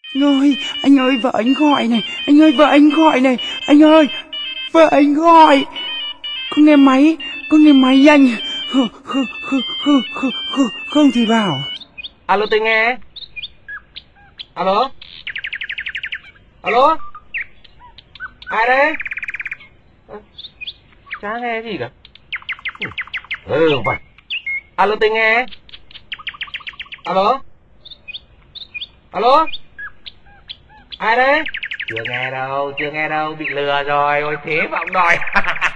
Anh ơi, vợ anh gọi này. Anh ơi, vợ anh gọi này. Anh ơi, vợ anh gọi. Có nghe máy anh. Không thì bảo. Alo, tôi nghe. Alo. Alo. Ai đấy? Chả nghe gì cả. Vậy. Alo, tôi nghe. Alo. Alo. Ai đấy? Chưa nghe đâu, bị lừa rồi. Ôi thế vọng đòi.